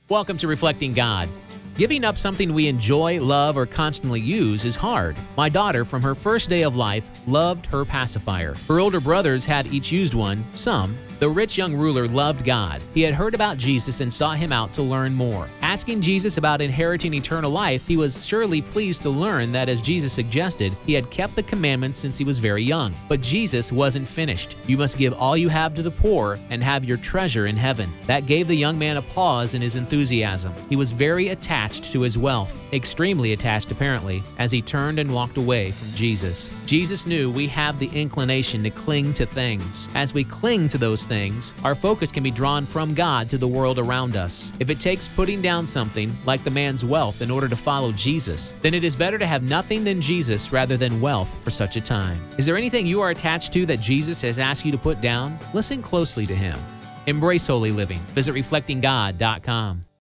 Welcome to Reflecting God. Giving up something we enjoy, love, or constantly use is hard. My daughter, from her first day of life, loved her pacifier. Her older brothers had each used one, some. The rich young ruler loved God. He had heard about Jesus and sought him out to learn more. Asking Jesus about inheriting eternal life, he was surely pleased to learn that, as Jesus suggested, he had kept the commandments since he was very young. But Jesus wasn't finished. You must give all you have to the poor and have your treasure in heaven. That gave the young man a pause in his enthusiasm. He was very attached to his wealth, extremely attached apparently, as he turned and walked away from Jesus. Jesus knew we have the inclination to cling to things. As we cling to those things, our focus can be drawn from God to the world around us. If it takes putting down something, like the man's wealth, in order to follow Jesus, then it is better to have nothing than Jesus rather than wealth for such a time. Is there anything you are attached to that Jesus has asked you to put down? Listen closely to him. Embrace holy living. Visit reflectinggod.com.